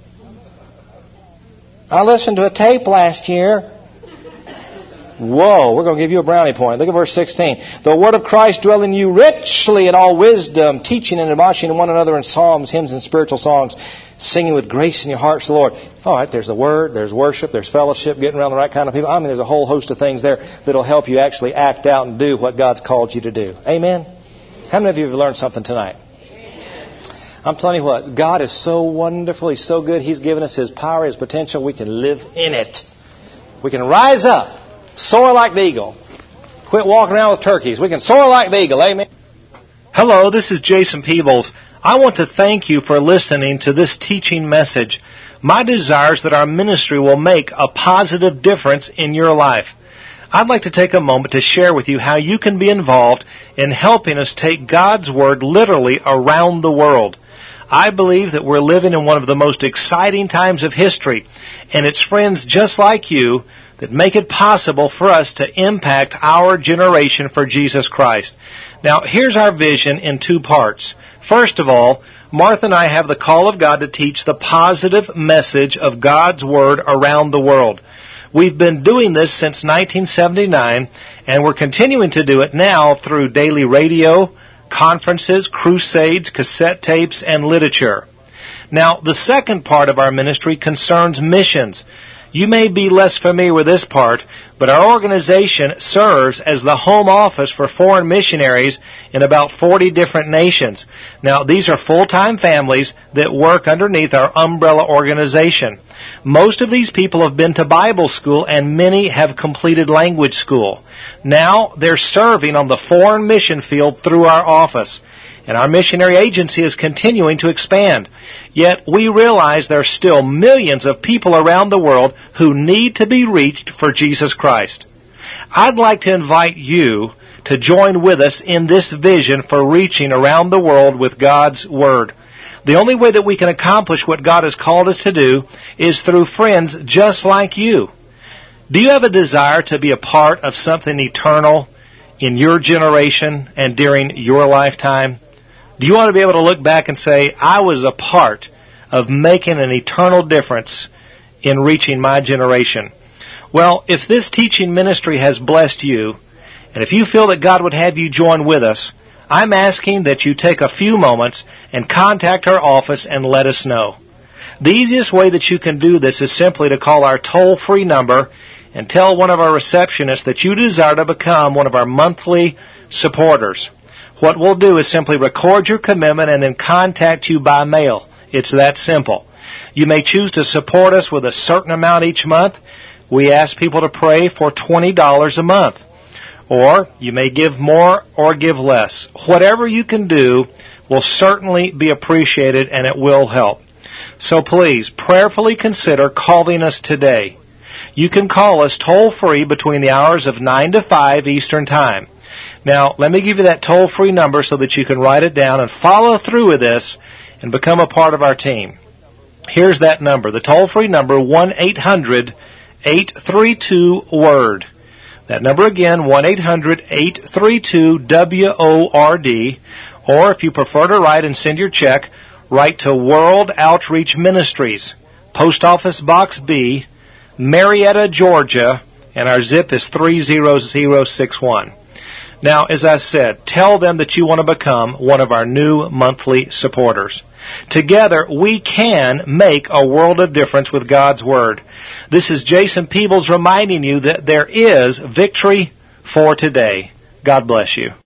I listened to a tape last year. Whoa, we're going to give you a brownie point. Look at verse sixteen. The Word of Christ dwell in you richly in all wisdom, teaching and admonishing one another in psalms, hymns, and spiritual songs, singing with grace in your hearts to the Lord. All right, there's the Word, there's worship, there's fellowship, getting around the right kind of people. I mean, there's a whole host of things there that'll help you actually act out and do what God's called you to do. Amen? How many of you have learned something tonight? I'm telling you what, God is so wonderful. He's so good. He's given us His power, His potential. We can live in it. We can rise up, soar like the eagle. Quit walking around with turkeys. We can soar like the eagle. Amen. Hello, this is Jason Peebles. I want to thank you for listening to this teaching message. My desire is that our ministry will make a positive difference in your life. I'd like to take a moment to share with you how you can be involved in helping us take God's Word literally around the world. I believe that we're living in one of the most exciting times of history, and it's friends just like you that make it possible for us to impact our generation for Jesus Christ. Now, here's our vision in two parts. First of all, Martha and I have the call of God to teach the positive message of God's Word around the world. We've been doing this since nineteen seventy-nine, and we're continuing to do it now through daily radio, conferences, crusades, cassette tapes, and literature. Now, the second part of our ministry concerns missions. You may be less familiar with this part, but our organization serves as the home office for foreign missionaries in about forty different nations. Now, these are full-time families that work underneath our umbrella organization. Most of these people have been to Bible school, and many have completed language school. Now, they're serving on the foreign mission field through our office. And our missionary agency is continuing to expand. Yet we realize there are still millions of people around the world who need to be reached for Jesus Christ. I'd like to invite you to join with us in this vision for reaching around the world with God's Word. The only way that we can accomplish what God has called us to do is through friends just like you. Do you have a desire to be a part of something eternal in your generation and during your lifetime? Do you want to be able to look back and say, I was a part of making an eternal difference in reaching my generation? Well, if this teaching ministry has blessed you, and if you feel that God would have you join with us, I'm asking that you take a few moments and contact our office and let us know. The easiest way that you can do this is simply to call our toll-free number and tell one of our receptionists that you desire to become one of our monthly supporters. What we'll do is simply record your commitment and then contact you by mail. It's that simple. You may choose to support us with a certain amount each month. We ask people to pray for twenty dollars a month. Or you may give more or give less. Whatever you can do will certainly be appreciated, and it will help. So please, prayerfully consider calling us today. You can call us toll-free between the hours of nine to five Eastern Time. Now, let me give you that toll-free number so that you can write it down and follow through with this and become a part of our team. Here's that number, the toll-free number, one eight hundred eight three two WORD. That number again, one eight hundred eight three two W O R D. Or if you prefer to write and send your check, write to World Outreach Ministries, Post Office Box B, Marietta, Georgia, and our zip is three zero zero six one. Now, as I said, tell them that you want to become one of our new monthly supporters. Together, we can make a world of difference with God's Word. This is Jason Peebles reminding you that there is victory for today. God bless you.